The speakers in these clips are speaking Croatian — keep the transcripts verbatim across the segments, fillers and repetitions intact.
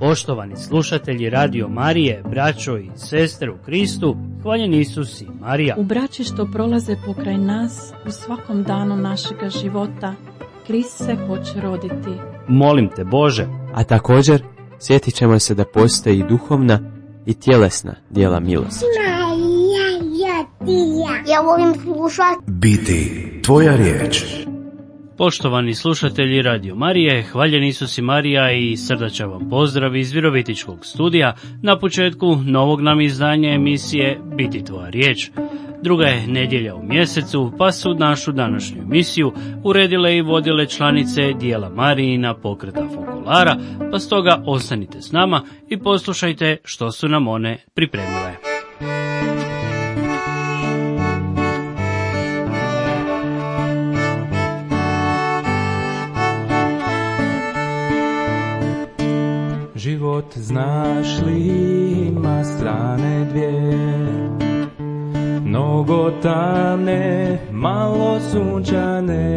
Poštovani slušatelji Radio Marije, braćo i sestre u Kristu, hvaljen Isus i Marija. U braći što prolaze pokraj nas, u svakom danu našega života, Krist se hoće roditi. Molim te Bože. A također, sjetit ćemo se da postoji i duhovna i tjelesna djela milosti. Ja volim slušati. Biti tvoja riječ. Poštovani slušatelji Radio Marije, hvaljen Isus i Marija i srdačan vam pozdrav iz Virovitičkog studija na početku novog nam izdanja emisije Biti tvoja riječ. Druga je nedjelja u mjesecu, pa su našu današnju emisiju uredile i vodile članice dijela Marijina pokreta Fokulara, pa stoga ostanite s nama i poslušajte što su nam one pripremile. Život, znaš li, ima strane dvije, mnogo tamne, malo sunčane.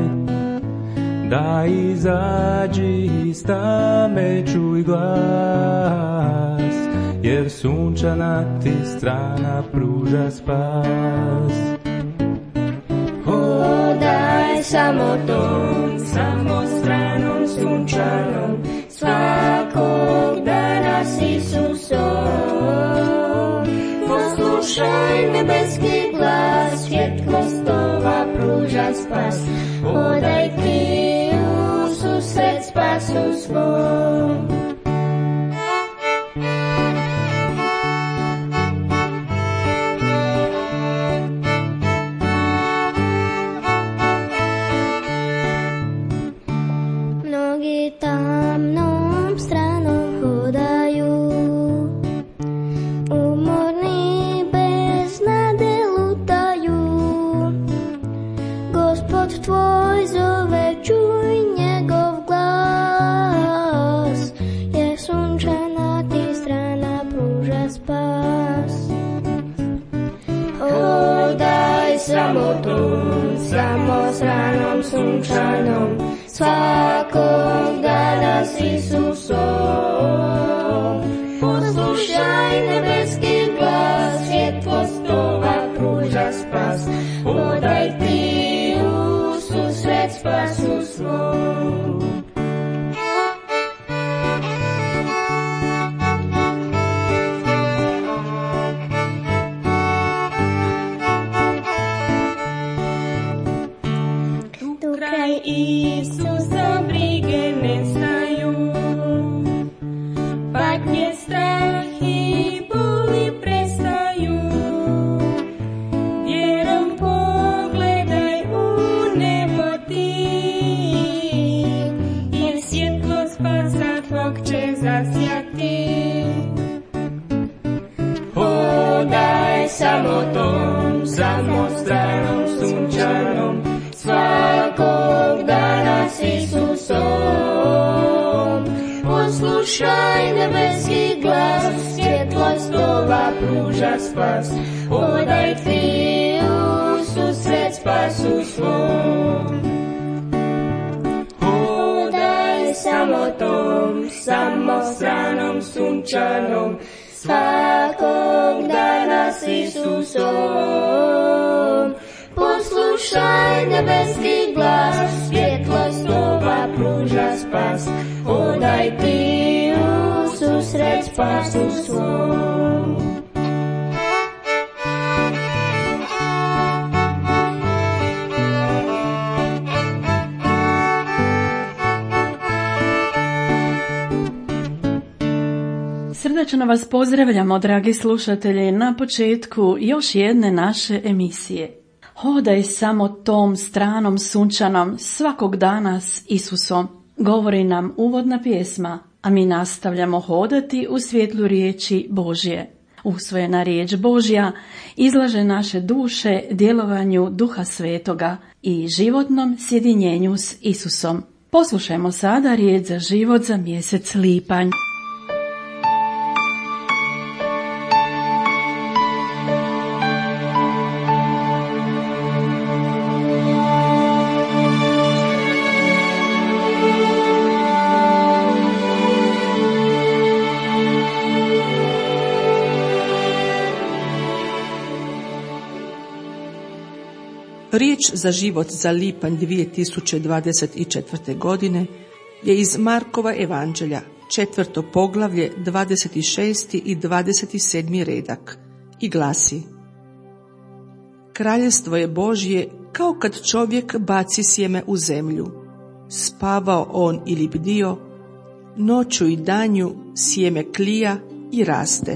Da izađi iz tame, čuj glas, jer sunčana ti strana pruža spas. Hodaj samo tom, samo stranom sunčanom, svakog dana s Isusom. Poslušaj nebeski glas, svjetlostova pruža spas. Hodaj ti u susret spasu svom. Mnogi tamnom stranom hodaju, umorni bez nade lutaju. Gospod tvoj zove, čuj njegov glas, jer sunčana ti strana pruža spas. Hodaj sramotom, samo stranom sunčanom, svakog dana s Isusom. Poslušaj nebeski glas, svjetlostova pruža spas. Hodaj ti u susret spasu svom. Tu kraj Isusa brige nestaju, patnje, strah i boli prestaju. Vjerom pogledaj u nebo ti, jer svjetlo spasa tvog će zasjati. Hodaj samo tom, samo stranom sunčanom, svakog dana s Isusom. Poslušaj nebeski glas, svjetlostova pruža spas. Hodaj ti u susret spasu svom. Hodaj samo tom, samo stranom sunčanom, svakog dana s Isusom. Poslušaj nebeski glas, svjetlostova pruža spas. Hodaj ti u susret spasu svom. Srdačno vas pozdravljamo, dragi slušatelji, na početku još jedne naše emisije. Hodaj samo tom stranom sunčanom, svakog dana s Isusom, govori nam uvodna pjesma, a mi nastavljamo hodati u svjetlu riječi Božje. Usvojena riječ Božja izlaže naše duše djelovanju Duha Svetoga i životnom sjedinjenju s Isusom. Poslušajmo sada riječ za život za mjesec lipanj. Riječ za život za lipanj dvije tisuće dvadeset četvrte. godine je iz Markova evanđelja, četvrto poglavlje, dvadeset šesti i dvadeset sedmi redak i glasi: Kraljevstvo je Božje kao kad čovjek baci sjeme u zemlju. Spavao on ili bdio, noću i danju sjeme klija i raste.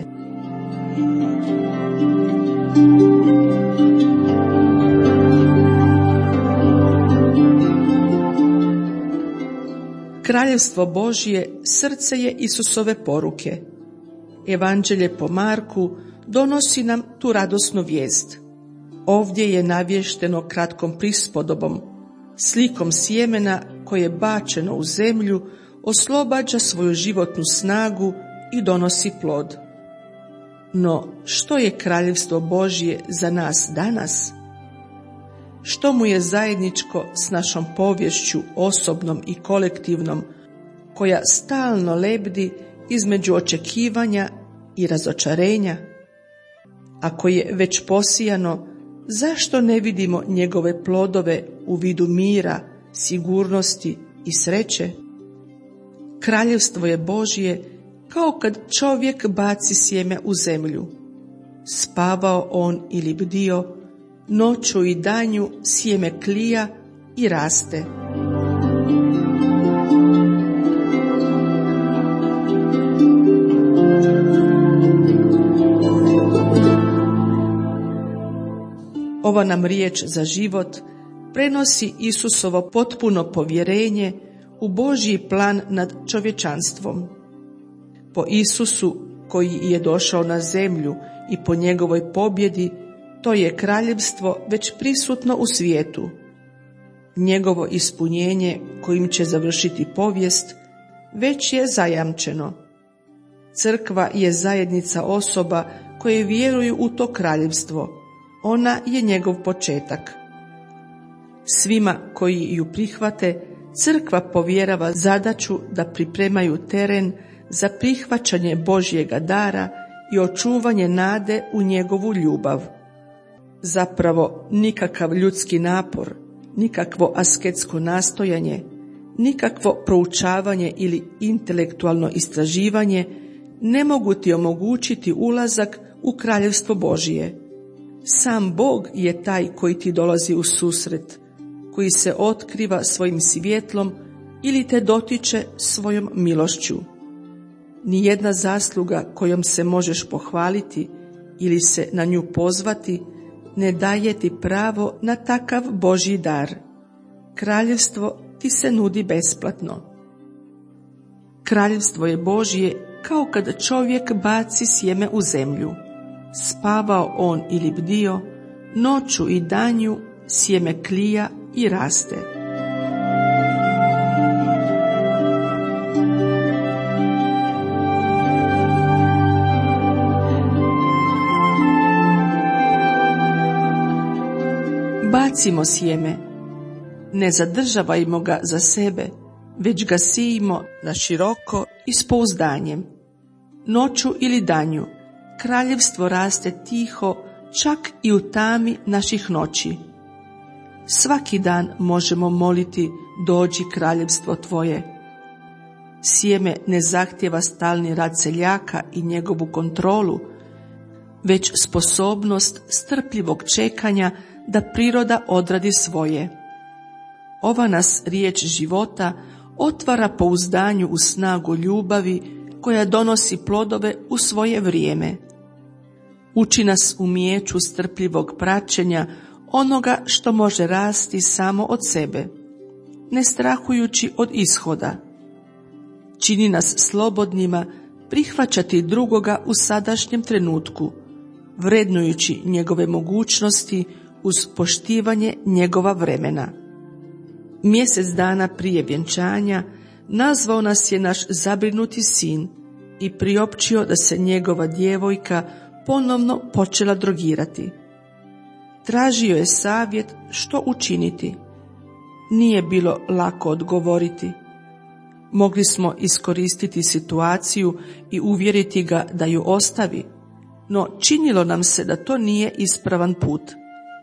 Kraljevstvo Božje srce je Isusove poruke. Evanđelje po Marku donosi nam tu radosnu vijest. Ovdje je navješteno kratkom prispodobom, slikom sjemena koje je bačeno u zemlju, oslobađa svoju životnu snagu i donosi plod. No, što je Kraljevstvo Božje za nas danas? Što mu je zajedničko s našom poviješću, osobnom i kolektivnom, koja stalno lebdi između očekivanja i razočarenja? Ako je već posijano, zašto ne vidimo njegove plodove u vidu mira, sigurnosti i sreće? Kraljevstvo je Božje kao kad čovjek baci sjeme u zemlju. Spavao on ili bdio, noću i danju sjeme klija i raste. Ova nam riječ za život prenosi Isusovo potpuno povjerenje u Božji plan nad čovječanstvom. Po Isusu koji je došao na zemlju i po njegovoj pobjedi, to je kraljevstvo već prisutno u svijetu. Njegovo ispunjenje kojim će završiti povijest već je zajamčeno. Crkva je zajednica osoba koje vjeruju u to kraljevstvo. Ona je njegov početak. Svima koji ju prihvate, crkva povjerava zadaću da pripremaju teren za prihvaćanje Božjega dara i očuvanje nade u njegovu ljubav. Zapravo nikakav ljudski napor, nikakvo asketsko nastojanje, nikakvo proučavanje ili intelektualno istraživanje ne mogu ti omogućiti ulazak u Kraljevstvo Božje. Sam Bog je taj koji ti dolazi u susret, koji se otkriva svojim svjetlom ili te dotiče svojom milošću. Nijedna zasluga kojom se možeš pohvaliti ili se na nju pozvati ne daje ti pravo na takav Božji dar. Kraljevstvo ti se nudi besplatno. Kraljevstvo je Božje kao kad čovjek baci sjeme u zemlju. Spavao on ili bdio, noću i danju sjeme klija i raste. Bacimo sjeme, ne zadržavajmo ga za sebe, već ga sijimo na široko i s pouzdanjem. Noću ili danju kraljevstvo raste tiho, čak i u tami naših noći. Svaki dan možemo moliti: dođi kraljevstvo tvoje. Sjeme ne zahtjeva stalni rad seljaka i njegovu kontrolu, već sposobnost strpljivog čekanja da priroda odradi svoje. Ova nas riječ života otvara pouzdanju u snagu ljubavi koja donosi plodove u svoje vrijeme. Uči nas umijeću strpljivog praćenja onoga što može rasti samo od sebe, ne strahujući od ishoda. Čini nas slobodnima prihvaćati drugoga u sadašnjem trenutku, vrednujući njegove mogućnosti uz poštivanje njegova vremena. Mjesec dana prije vjenčanja nazvao nas je naš zabrinuti sin i priopćio da se njegova djevojka ponovno počela drogirati. Tražio je savjet što učiniti. Nije bilo lako odgovoriti. Mogli smo iskoristiti situaciju i uvjeriti ga da ju ostavi, no činilo nam se da to nije ispravan put.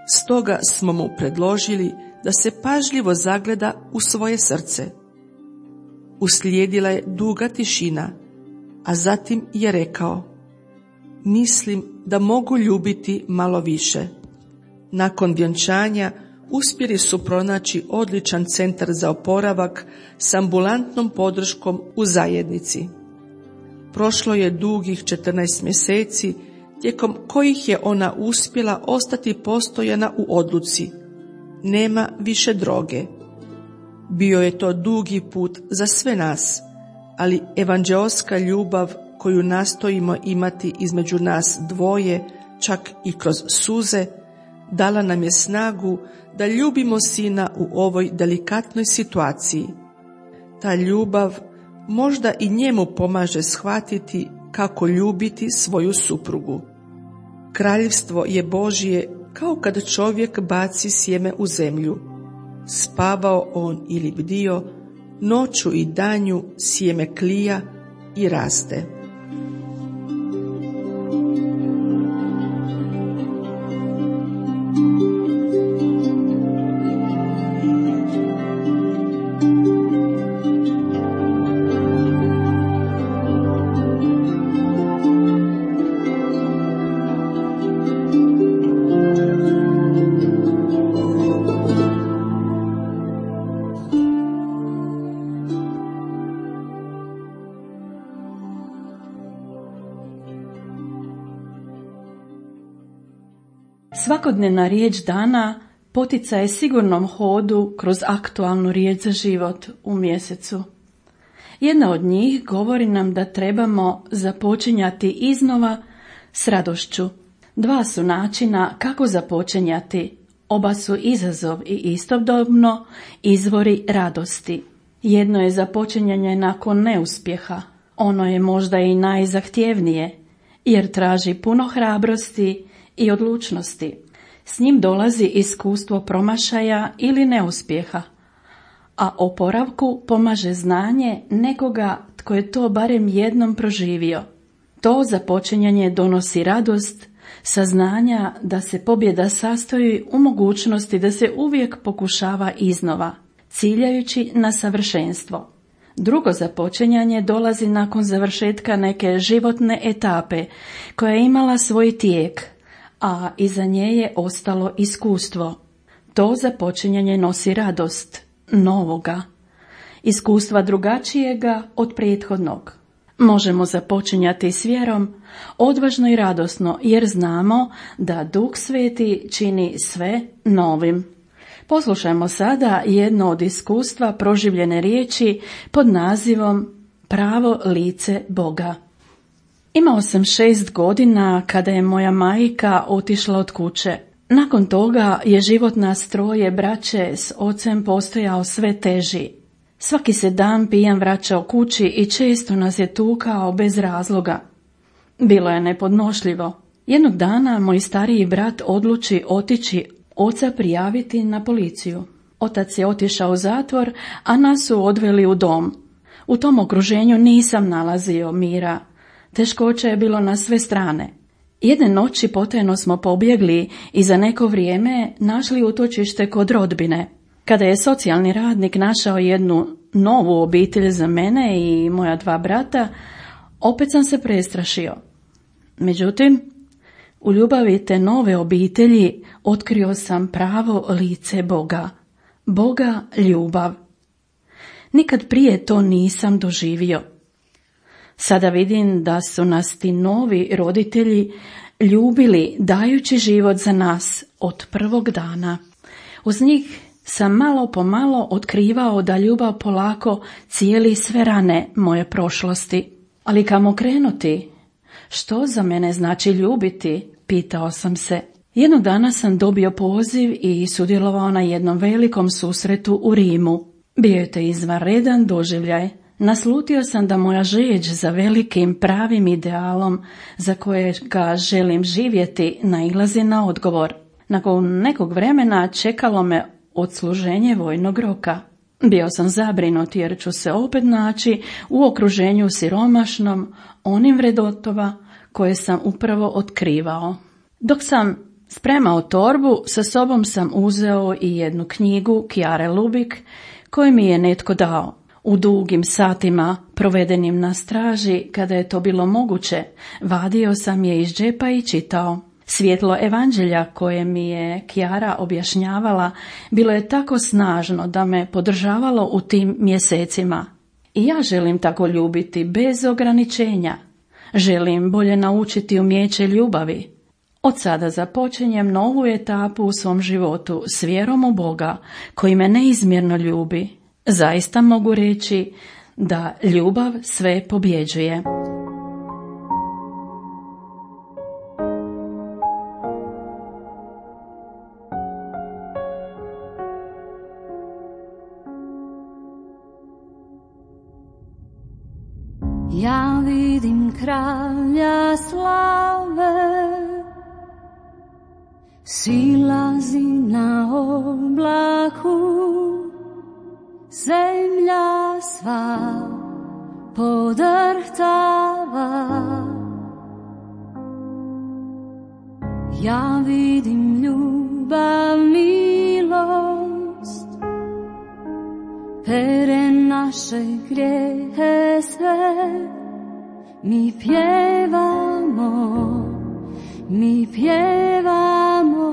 Stoga smo mu predložili da se pažljivo zagleda u svoje srce. Uslijedila je duga tišina, a zatim je rekao: mislim da mogu ljubiti malo više. Nakon vjenčanja uspjeli su pronaći odličan centar za oporavak s ambulantnom podrškom u zajednici. Prošlo je dugih četrnaest mjeseci, tijekom kojih je ona uspjela ostati postojana u odluci: nema više droge. Bio je to dugi put za sve nas, ali evanđeoska ljubav koju nastojimo imati između nas dvoje, čak i kroz suze, dala nam je snagu da ljubimo sina u ovoj delikatnoj situaciji. Ta ljubav možda i njemu pomaže shvatiti kako ljubiti svoju suprugu. Kraljevstvo je Božje kao kad čovjek baci sjeme u zemlju. Spavao on ili bdio, noću i danju sjeme klija i raste. Svakodnevna riječ dana poticaj sigurnom hodu kroz aktualnu riječ za život u mjesecu. Jedna od njih govori nam da trebamo započinjati iznova s radošću. Dva su načina kako započinjati. Oba su izazov i istodobno izvori radosti. Jedno je započinjanje nakon neuspjeha. Ono je možda i najzahtjevnije, jer traži puno hrabrosti i odlučnosti. S njim dolazi iskustvo promašaja ili neuspjeha, a oporavku pomaže znanje nekoga tko je to barem jednom proživio. To započinjanje donosi radost, saznanja da se pobjeda sastoji u mogućnosti da se uvijek pokušava iznova, ciljajući na savršenstvo. Drugo započinjanje dolazi nakon završetka neke životne etape koja je imala svoj tijek, a iza nje je ostalo iskustvo. To započinjanje nosi radost novoga, iskustva drugačijega od prethodnog. Možemo započinjati s vjerom, odvažno i radosno, jer znamo da Duh Sveti čini sve novim. Poslušajmo sada jedno od iskustva proživljene riječi pod nazivom Pravo lice Boga. Imao sam šest godina kada je moja majka otišla od kuće. Nakon toga je život nas troje braće s ocem postojao sve teži. Svaki se dan pijan vraćao kući i često nas je tukao bez razloga. Bilo je nepodnošljivo. Jednog dana moj stariji brat odluči otići oca prijaviti na policiju. Otac je otišao u zatvor, a nas su odveli u dom. U tom okruženju nisam nalazio mira. Teškoće je bilo na sve strane. Jedne noći potajno smo pobjegli i za neko vrijeme našli utočište kod rodbine. Kada je socijalni radnik našao jednu novu obitelj za mene i moja dva brata, opet sam se prestrašio. Međutim, u ljubavi te nove obitelji otkrio sam pravo lice Boga. Boga ljubav. Nikad prije to nisam doživio. Sada vidim da su nas ti novi roditelji ljubili dajući život za nas od prvog dana. Uz njih sam malo po malo otkrivao da ljubav polako cijeli sve rane moje prošlosti. Ali kamo krenuti? Što za mene znači ljubiti? Pitao sam se. Jednog dana sam dobio poziv i sudjelovao na jednom velikom susretu u Rimu. Bio je to izvanredan doživljaj. Naslutio sam da moja žeđ za velikim pravim idealom za kojega želim živjeti nailazi na odgovor. Nakon nekog vremena čekalo me odsluženje vojnog roka. Bio sam zabrinut jer ću se opet naći u okruženju siromašnom, onim vrednotama koje sam upravo otkrivao. Dok sam Spremao torbu, sa sobom sam uzeo i jednu knjigu Chiare Lubik koju mi je netko dao. U dugim satima provedenim na straži, kada je to bilo moguće, vadio sam je iz džepa i čitao. Svjetlo evanđelja koje mi je Chiara objašnjavala bilo je tako snažno da me podržavalo u tim mjesecima. I ja želim tako ljubiti bez ograničenja. Želim bolje naučiti umijeće ljubavi. Od sada započinjem novu etapu u svom životu s vjerom u Boga koji me neizmjerno ljubi. Zaista mogu reći da ljubav sve pobjeđuje. Ja vidim kralja slave, silazi na oblaku, zemlja sva podrhtava. Ja vidim ljubav, milost, pere naše grijehe sve. Mi pjevamo, mi pjevamo.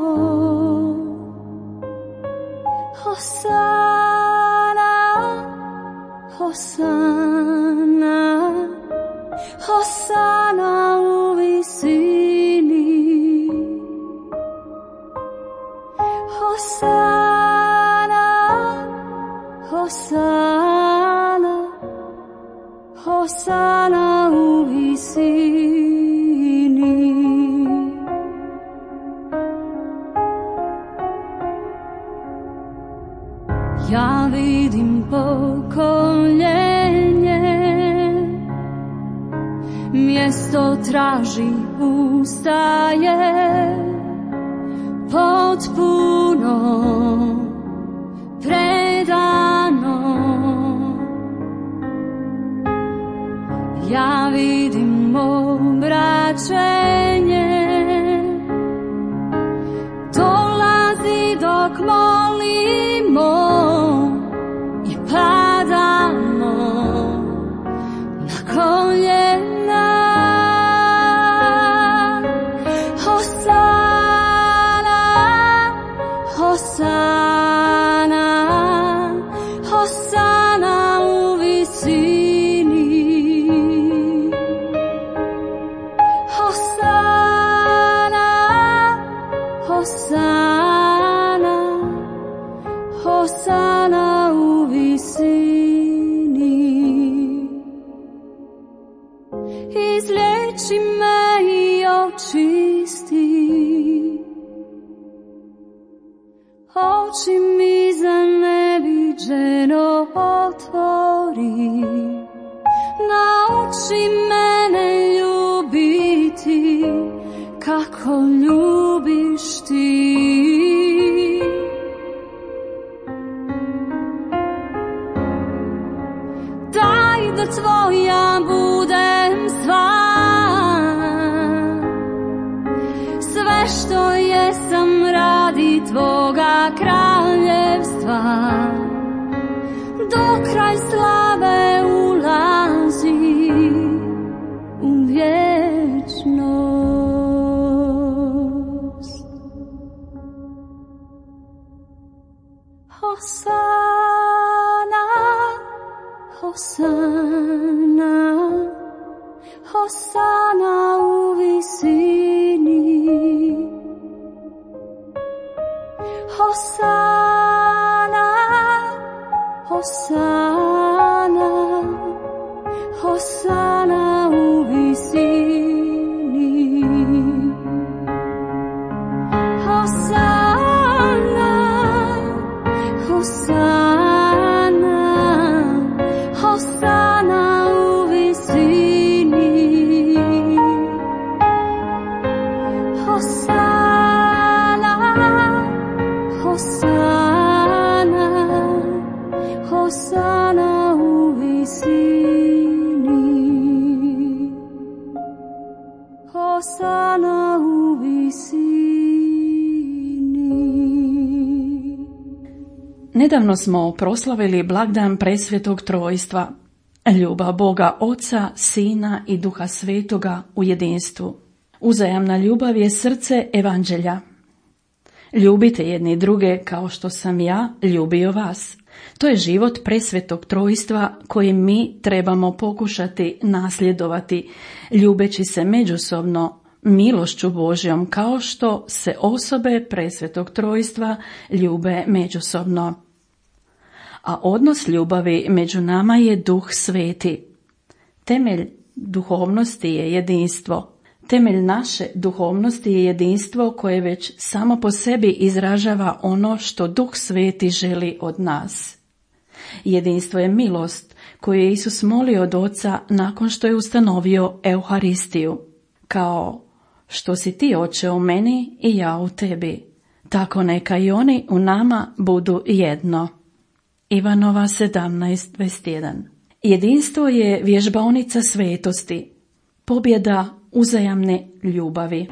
Hosana, Hosana, Hosana u visini. Hosana, Hosana, Hosana u visini. Ja vidim pokoljenje, mjesto traži, ustaje, potpuno predano. Ja vidim obraćenje, dolazi dok molimo i padamo na koljena. Hosana, Hosana, Hosana u visini. Hosana, Hosana, Hosana u visini. Izliječi me i očisti, oči mi za neviđeno otvori. Nauči mene ljubiti kako ljubiš ti. Daj da tvoja budem sva, sve što jesam radi tvoga kraljevstva. Do kraj slave ulazi u vječnost. Hosana, Hosana, Hosana u visini. Hosana, Hosana, Hosana u visini. Hosana, Hosana, Hosana u visini. Hosana, Hosana, Hosana u visini. Hosana u visini. Nedavno smo proslavili blagdan Presvetog Trojstva, ljubav Boga Oca, Sina i Duha Svetoga u jedinstvu. Uzajamna ljubav je srce evanđelja. Ljubite jedni druge kao što sam ja ljubio vas. To je život Presvetog Trojstva koji mi trebamo pokušati nasljedovati, ljubeći se međusobno milošću Božjom kao što se osobe Presvetog Trojstva ljube međusobno. A odnos ljubavi među nama je Duh Sveti. Temelj duhovnosti je jedinstvo. Temelj naše duhovnosti je jedinstvo koje već samo po sebi izražava ono što Duh Sveti želi od nas. Jedinstvo je milost koju je Isus molio od Oca nakon što je ustanovio Euharistiju. Kao što si ti, Oče, u meni i ja u tebi, tako neka i oni u nama budu jedno. Ivanova sedamnaest dvadeset jedan. Jedinstvo je vježbaonica svetosti, pobjeda uzajamne ljubavi.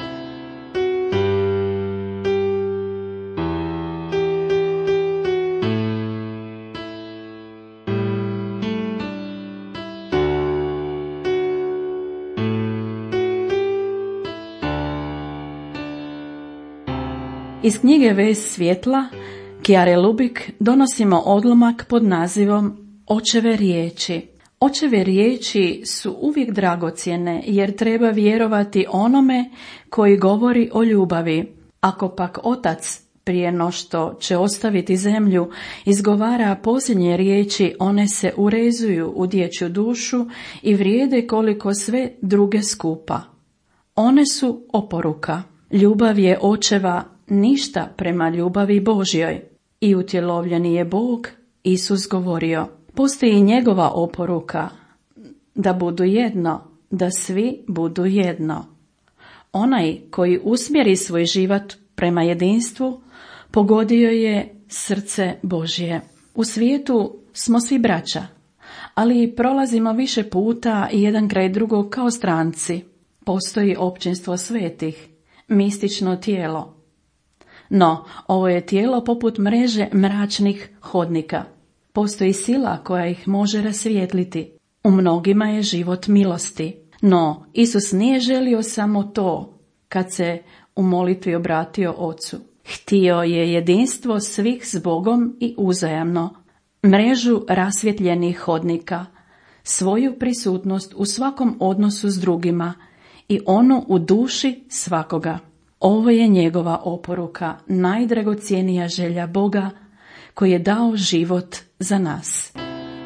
Iz knjige Vez svjetla Kjare Lubik donosimo odlomak pod nazivom Očeve riječi. Očeve riječi su uvijek dragocjene jer treba vjerovati onome koji govori o ljubavi. Ako pak otac prije no što će ostaviti zemlju izgovara posljednje riječi, one se urezuju u dječju dušu i vrijede koliko sve druge skupa. One su oporuka. Ljubav je očeva ništa prema ljubavi Božjoj. I utjelovljeni je Bog, Isus govorio. Postoji njegova oporuka, da budu jedno, da svi budu jedno. Onaj koji usmjeri svoj život prema jedinstvu, pogodio je srce Božje. U svijetu smo svi braća, ali prolazimo više puta i jedan kraj drugog kao stranci. Postoji općinstvo svetih, mistično tijelo. No, ovo je tijelo poput mreže mračnih hodnika. Postoji sila koja ih može rasvijetliti. U mnogima je život milosti. No, Isus nije želio samo to kad se u molitvi obratio Ocu. Htio je jedinstvo svih s Bogom i uzajamno, mrežu rasvjetljenih hodnika, svoju prisutnost u svakom odnosu s drugima i onu u duši svakoga. Ovo je njegova oporuka, najdragocjenija želja Boga koji je dao život za nas.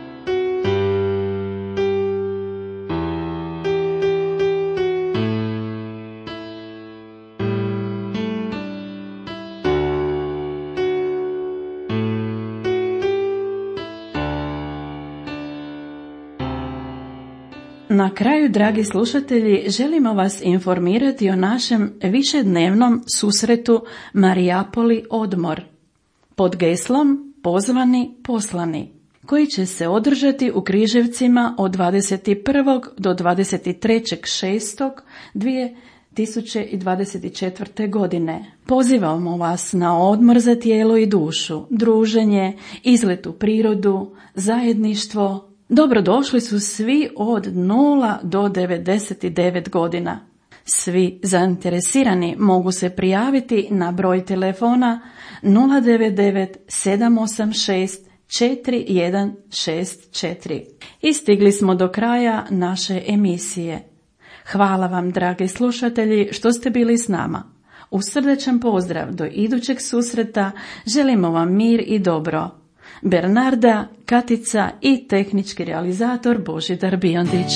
Na kraju, dragi slušatelji, želimo vas informirati o našem višednevnom susretu Mariapoli Odmor pod geslom Pozvani, poslani, koji će se održati u Križevcima od dvadeset prvog do dvadeset trećeg šestog dvije tisuće dvadeset četvrte. godine. Pozivamo vas na odmor za tijelo i dušu, druženje, izlet u prirodu, zajedništvo. Dobrodošli su svi od nula do devedeset devet godina. Svi zainteresirani mogu se prijaviti na broj telefona nula devet devet sedam osam šest četiri jedan šest četiri. I stigli smo do kraja naše emisije. Hvala vam, dragi slušatelji, što ste bili s nama. Uz srdečan pozdrav do idućeg susreta želimo vam mir i dobro. Bernarda, Katica i tehnički realizator Božidar Biondić.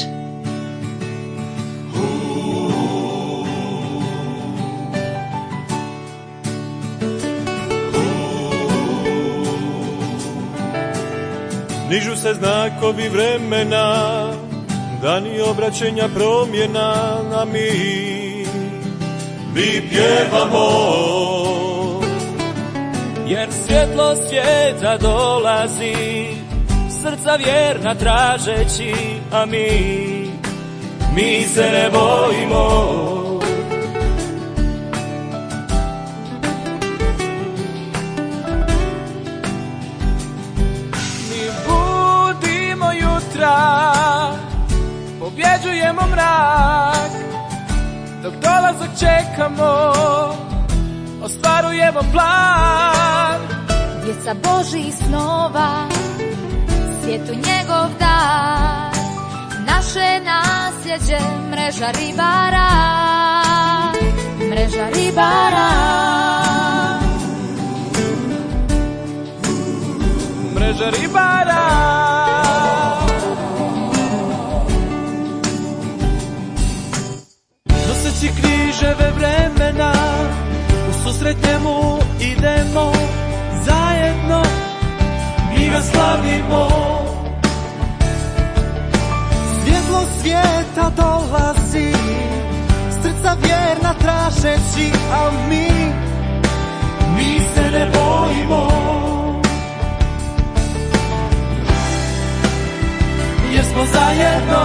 Nižu se znakovi vremena, dani obraćenja promjena, a mi, mi pjevamo. Jer svjetlo svijeta dolazi, srca vjerna tražeći, a mi, mi se ne bojimo. pobjeđujemo mrak, dok dolazak čekamo, ostvarujemo plan. Djeca Božih snova, svijetu njegov dar, naše nasljeđe, mreža ribara, mreža ribara. Mreža ribara. Noseći križeve vremena, u susret njemu idemo, zajedno mi ga slavimo. Svjetlo svijeta dolazi, srca vjerna tražeći, a mi, mi se ne bojimo. Jer smo zajedno.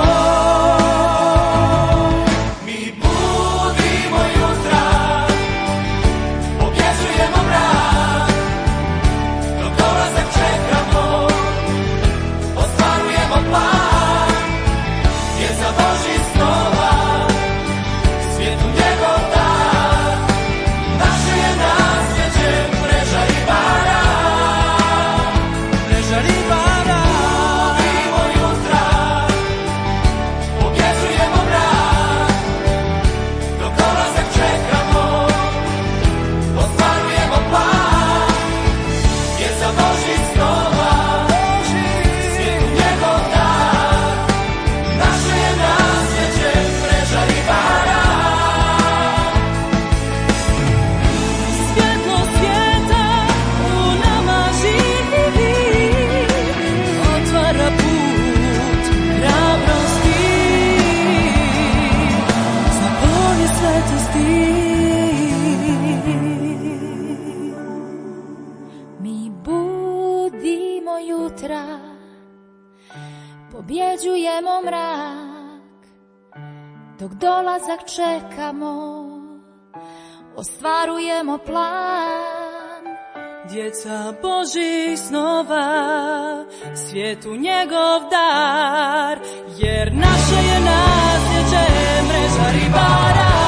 Mi budimo jutra, pobjeđujemo mrak, dok dolazak čekamo, ostvarujemo plan. Djeca Božih snova, svijetu njegov dar, naše je nasljeđe, mreža ribara, mreža ribara. Pobjeđujemo mrak, dok dolazak čekamo, ostvarujemo plan. Djeca Božih snova, svijetu njegov dar, jer naše je nasljeđe, mreža ribara.